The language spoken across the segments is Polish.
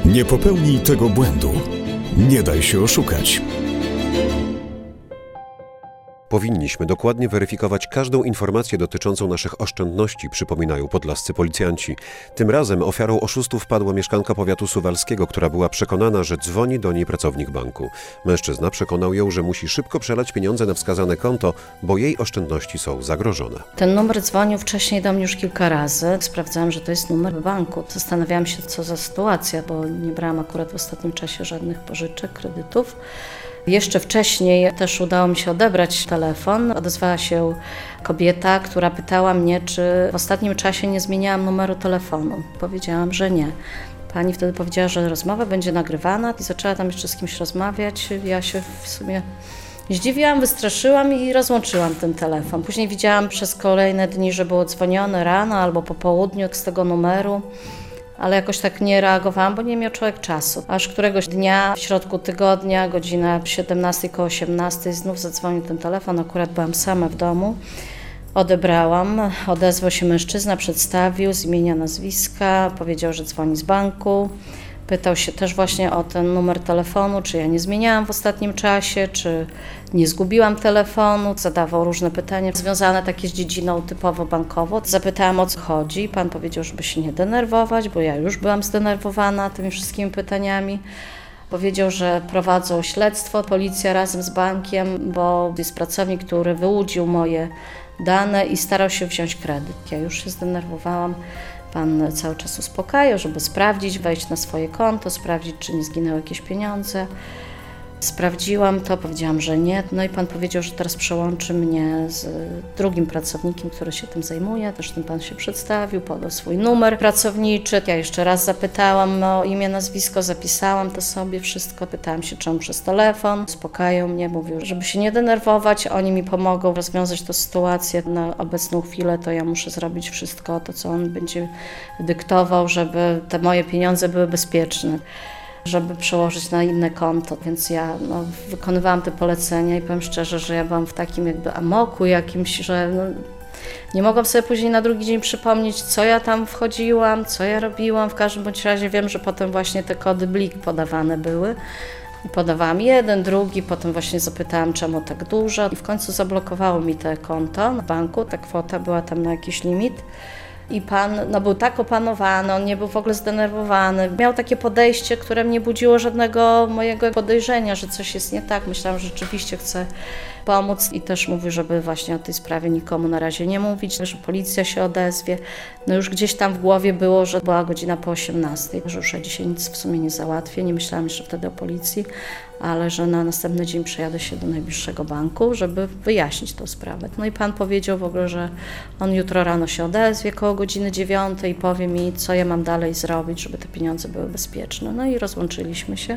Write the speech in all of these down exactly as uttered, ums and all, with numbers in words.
Nie popełnij tego błędu. Nie daj się oszukać. Powinniśmy dokładnie weryfikować każdą informację dotyczącą naszych oszczędności, przypominają podlascy policjanci. Tym razem ofiarą oszustów padła mieszkanka powiatu suwalskiego, która była przekonana, że dzwoni do niej pracownik banku. Mężczyzna przekonał ją, że musi szybko przelać pieniądze na wskazane konto, bo jej oszczędności są zagrożone. Ten numer dzwonił wcześniej do mnie już kilka razy. Sprawdzałam, że to jest numer banku. Zastanawiałam się, co za sytuacja, bo nie brałam akurat w ostatnim czasie żadnych pożyczek, kredytów. Jeszcze wcześniej też udało mi się odebrać telefon. Odezwała się kobieta, która pytała mnie, czy w ostatnim czasie nie zmieniałam numeru telefonu. Powiedziałam, że nie. Pani wtedy powiedziała, że rozmowa będzie nagrywana i zaczęła tam jeszcze z kimś rozmawiać. Ja się w sumie zdziwiłam, wystraszyłam i rozłączyłam ten telefon. Później widziałam przez kolejne dni, że było dzwonione rano albo po południu z tego numeru. Ale jakoś tak nie reagowałam, bo nie miał człowiek czasu. Aż któregoś dnia, w środku tygodnia, godzina siedemnasta koło osiemnasta, znów zadzwonił ten telefon, akurat byłam sama w domu. Odebrałam, odezwał się mężczyzna, przedstawił z imienia, nazwiska, powiedział, że dzwoni z banku. Pytał się też właśnie o ten numer telefonu, czy ja nie zmieniałam w ostatnim czasie, czy nie zgubiłam telefonu. Zadawał różne pytania związane takie z dziedziną typowo bankową. Zapytałam, o co chodzi. Pan powiedział, żeby się nie denerwować, bo ja już byłam zdenerwowana tymi wszystkimi pytaniami. Powiedział, że prowadzą śledztwo, policja razem z bankiem, bo jest pracownik, który wyłudził moje dane i starał się wziąć kredyt. Ja już się zdenerwowałam. Pan cały czas uspokajał, żeby sprawdzić, wejść na swoje konto, sprawdzić, czy nie zginęły jakieś pieniądze. Sprawdziłam to, powiedziałam, że nie. No i pan powiedział, że teraz przełączy mnie z drugim pracownikiem, który się tym zajmuje. Też ten pan się przedstawił, podał swój numer pracowniczy. Ja jeszcze raz zapytałam o imię, nazwisko, zapisałam to sobie wszystko. Pytałam się, czemu przez telefon. Uspokajał mnie, mówił, żeby się nie denerwować. Oni mi pomogą rozwiązać tę sytuację. Na obecną chwilę to ja muszę zrobić wszystko to, co on będzie dyktował, żeby te moje pieniądze były bezpieczne, żeby przełożyć na inne konto, więc ja no, wykonywałam te polecenia i powiem szczerze, że ja byłam w takim jakby amoku jakimś, że no, nie mogłam sobie później na drugi dzień przypomnieć, co ja tam wchodziłam, co ja robiłam. W każdym bądź razie wiem, że potem właśnie te kody blik podawane były. I podawałam jeden, drugi, potem właśnie zapytałam, czemu tak dużo i w końcu zablokowało mi te konto w banku, ta kwota była tam na jakiś limit. I pan no, był tak opanowany, on nie był w ogóle zdenerwowany. Miał takie podejście, które nie budziło żadnego mojego podejrzenia, że coś jest nie tak. Myślałam, że rzeczywiście chce pomóc i też mówił, żeby właśnie o tej sprawie nikomu na razie nie mówić, że policja się odezwie. No już gdzieś tam w głowie było, że była godzina po osiemnastej, że już ja dzisiaj nic w sumie nie załatwię. Nie myślałam jeszcze wtedy o policji, ale że na następny dzień przejadę się do najbliższego banku, żeby wyjaśnić tę sprawę. No i pan powiedział w ogóle, że on jutro rano się odezwie koło godziny dziewiątej i powie mi, co ja mam dalej zrobić, żeby te pieniądze były bezpieczne. No i rozłączyliśmy się.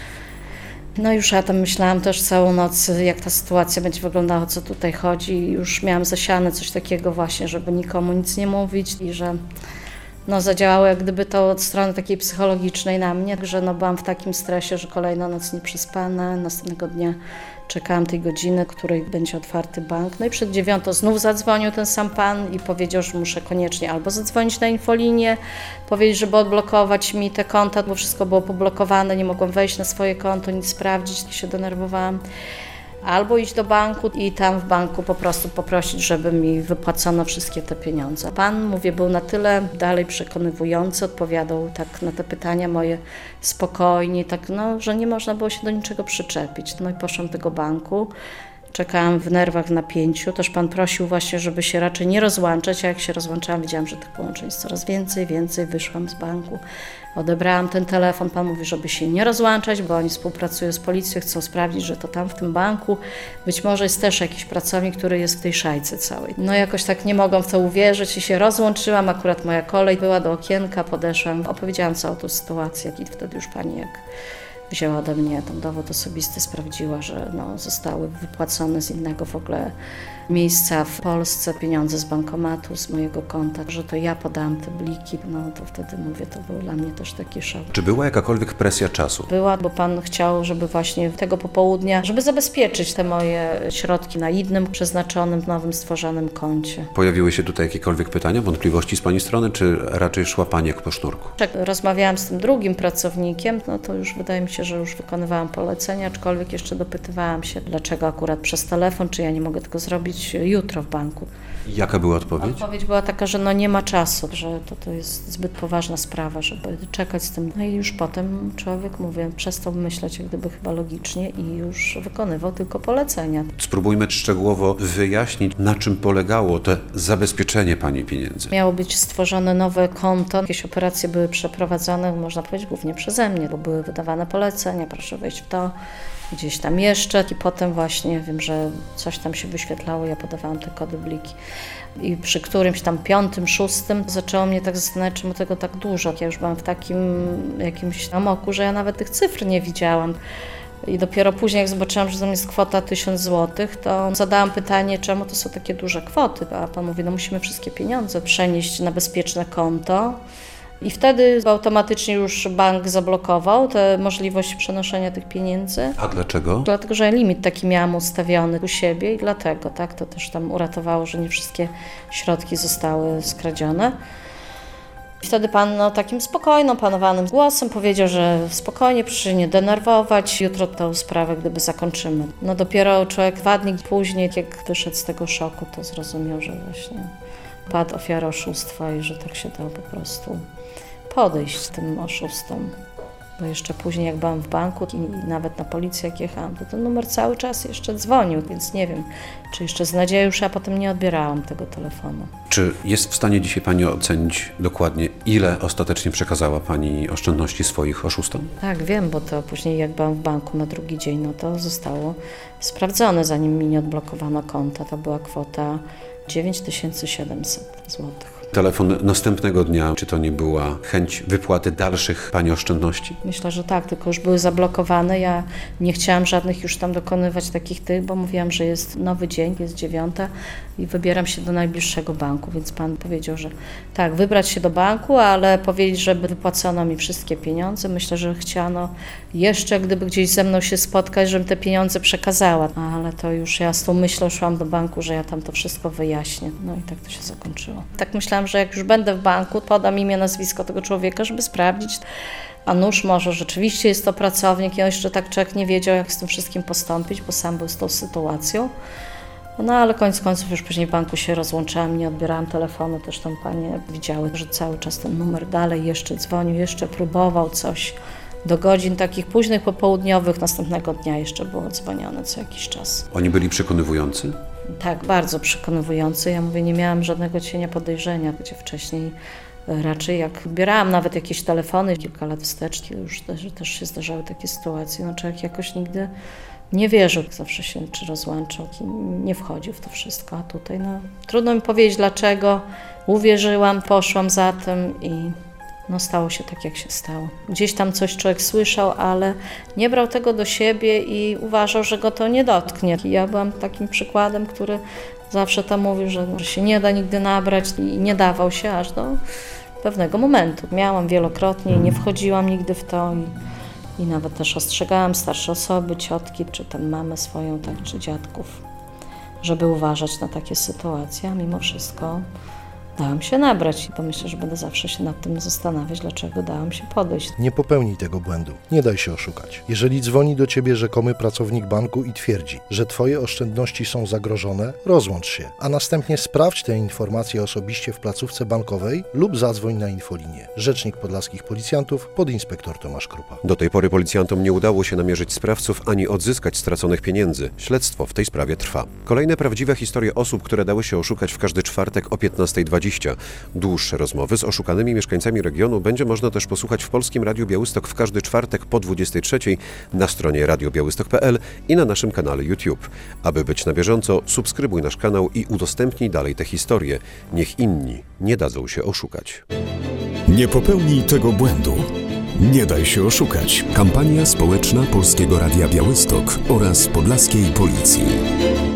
No już ja tam myślałam też całą noc, jak ta sytuacja będzie wyglądała, o co tutaj chodzi. Już miałam zasiane coś takiego właśnie, żeby nikomu nic nie mówić i że no, zadziałało jak gdyby to od strony takiej psychologicznej na mnie, że no, byłam w takim stresie, że kolejna noc nieprzespana. Następnego dnia czekałam tej godziny, której będzie otwarty bank. No i przed dziewiątą znów zadzwonił ten sam pan i powiedział, że muszę koniecznie albo zadzwonić na infolinię, powiedzieć, żeby odblokować mi te konta, bo wszystko było poblokowane, nie mogłam wejść na swoje konto, nic sprawdzić, się denerwowałam. Albo iść do banku i tam w banku po prostu poprosić, żeby mi wypłacono wszystkie te pieniądze. Pan, mówię, był na tyle dalej przekonywujący, odpowiadał tak na te pytania moje spokojnie, tak no, że nie można było się do niczego przyczepić. No i poszłam do tego banku. Czekałam w nerwach, w napięciu. Też pan prosił właśnie, żeby się raczej nie rozłączać, a jak się rozłączałam, widziałam, że tych połączeń jest coraz więcej, więcej. Wyszłam z banku, odebrałam ten telefon. Pan mówi, żeby się nie rozłączać, bo oni współpracują z policją, chcą sprawdzić, że to tam w tym banku być może jest też jakiś pracownik, który jest w tej szajce całej. No jakoś tak nie mogłam w to uwierzyć i się rozłączyłam. Akurat moja kolej była do okienka, podeszłam, opowiedziałam całą tą sytuację i wtedy już pani jak wzięła ode mnie ten dowód osobisty, sprawdziła, że no, zostały wypłacone z innego w ogóle miejsca w Polsce, pieniądze z bankomatu, z mojego konta, że to ja podałam te bliki, no to wtedy mówię, to był dla mnie też taki szok. Czy była jakakolwiek presja czasu? Była, bo pan chciał, żeby właśnie tego popołudnia, żeby zabezpieczyć te moje środki na innym, przeznaczonym, nowym, stworzonym koncie. Pojawiły się tutaj jakiekolwiek pytania, wątpliwości z pani strony, czy raczej szła pani jak po sznurku? Jak rozmawiałam z tym drugim pracownikiem, no to już wydaje mi się, że już wykonywałam polecenia, aczkolwiek jeszcze dopytywałam się, dlaczego akurat przez telefon, czy ja nie mogę tego zrobić jutro w banku. Jaka była odpowiedź? Odpowiedź była taka, że no nie ma czasu, że to, to jest zbyt poważna sprawa, żeby czekać z tym. No i już potem człowiek, mówię, przestał myśleć jak gdyby chyba logicznie i już wykonywał tylko polecenia. Spróbujmy szczegółowo wyjaśnić, na czym polegało to zabezpieczenie pani pieniędzy. Miało być stworzone nowe konto, jakieś operacje były przeprowadzone, można powiedzieć, głównie przeze mnie, bo były wydawane polecenia, proszę wejść w to, gdzieś tam jeszcze i potem właśnie wiem, że coś tam się wyświetlało, ja podawałam te kody bliki. I przy którymś tam piątym, szóstym zaczęło mnie tak zastanawiać, czemu tego tak dużo. Ja już byłam w takim jakimś amoku, że ja nawet tych cyfr nie widziałam. I dopiero później, jak zobaczyłam, że tam jest kwota tysiąc złotych, to zadałam pytanie, czemu to są takie duże kwoty. A pan mówi, no musimy wszystkie pieniądze przenieść na bezpieczne konto. I wtedy automatycznie już bank zablokował tę możliwość przenoszenia tych pieniędzy. A dlaczego? Dlatego, że limit taki miałam ustawiony u siebie i dlatego, tak, to też tam uratowało, że nie wszystkie środki zostały skradzione. I wtedy pan no, takim spokojnym, opanowanym głosem powiedział, że spokojnie, proszę się nie denerwować, jutro tę sprawę gdyby zakończymy. No dopiero człowiek dwa dni później, jak wyszedł z tego szoku, to zrozumiał, że właśnie padł ofiarą oszustwa i że tak się dało po prostu podejść tym oszustom. Bo jeszcze później jak byłam w banku i nawet na policję jak jechałam, to ten numer cały czas jeszcze dzwonił, więc nie wiem, czy jeszcze z nadzieją już ja potem nie odbierałam tego telefonu. Czy jest w stanie dzisiaj pani ocenić dokładnie, ile ostatecznie przekazała pani oszczędności swoich oszustom? Tak, wiem, bo to później jak byłam w banku na drugi dzień, no to zostało sprawdzone, zanim mi nie odblokowano konta. To była kwota dziewięć tysięcy siedemset złotych. Telefon następnego dnia, czy to nie była chęć wypłaty dalszych pani oszczędności? Myślę, że tak, tylko już były zablokowane. Ja nie chciałam żadnych już tam dokonywać takich tych, bo mówiłam, że jest nowy dzień, jest dziewiąta i wybieram się do najbliższego banku, więc pan powiedział, że tak, wybrać się do banku, ale powiedzieć, żeby wypłacono mi wszystkie pieniądze. Myślę, że chciano jeszcze, gdyby gdzieś ze mną się spotkać, żebym te pieniądze przekazała, ale to już ja z tą myślą szłam do banku, że ja tam to wszystko wyjaśnię. No i tak to się zakończyło. Tak myślałam, że jak już będę w banku, podam imię, nazwisko tego człowieka, żeby sprawdzić, a nuż może rzeczywiście jest to pracownik i jeszcze tak człowiek nie wiedział, jak z tym wszystkim postąpić, bo sam był z tą sytuacją. No ale koniec końców już później w banku się rozłączałam, nie odbierałam telefonu, też tam panie widziały, że cały czas ten numer dalej jeszcze dzwonił, jeszcze próbował coś. Do godzin takich późnych popołudniowych następnego dnia jeszcze było dzwonione co jakiś czas. Oni byli przekonywujący? Tak, bardzo przekonywujący. Ja mówię, nie miałam żadnego cienia podejrzenia, gdzie wcześniej raczej jak odbierałam nawet jakieś telefony kilka lat wstecz, już też, też się zdarzały takie sytuacje, no człowiek jakoś nigdy nie wierzył, zawsze się czy rozłączał, nie wchodził w to wszystko, a tutaj no trudno mi powiedzieć dlaczego, uwierzyłam, poszłam za tym i no stało się tak, jak się stało. Gdzieś tam coś człowiek słyszał, ale nie brał tego do siebie i uważał, że go to nie dotknie. I ja byłam takim przykładem, który zawsze tam mówił, że, że się nie da nigdy nabrać i nie dawał się aż do pewnego momentu. Miałam wielokrotnie i nie wchodziłam nigdy w to i, i nawet też ostrzegałam starsze osoby, ciotki, czy tam mamę swoją, tak, czy dziadków, żeby uważać na takie sytuacje, a mimo wszystko dałam się nabrać i to myślę, że będę zawsze się nad tym zastanawiać, dlaczego dałam się podejść. Nie popełnij tego błędu. Nie daj się oszukać. Jeżeli dzwoni do ciebie rzekomy pracownik banku i twierdzi, że twoje oszczędności są zagrożone, rozłącz się, a następnie sprawdź te informacje osobiście w placówce bankowej lub zadzwoń na infolinię. Rzecznik Podlaskich Policjantów, podinspektor Tomasz Krupa. Do tej pory policjantom nie udało się namierzyć sprawców ani odzyskać straconych pieniędzy. Śledztwo w tej sprawie trwa. Kolejne prawdziwe historie osób, które dały się oszukać w każdy czwartek o piętnasta dwadzieścia. Dłuższe rozmowy z oszukanymi mieszkańcami regionu będzie można też posłuchać w Polskim Radiu Białystok w każdy czwartek po dwudziestej trzeciej na stronie radio białystok kropka p l i na naszym kanale YouTube. Aby być na bieżąco, subskrybuj nasz kanał i udostępnij dalej te historie. Niech inni nie dadzą się oszukać. Nie popełnij tego błędu. Nie daj się oszukać. Kampania społeczna Polskiego Radia Białystok oraz Podlaskiej Policji.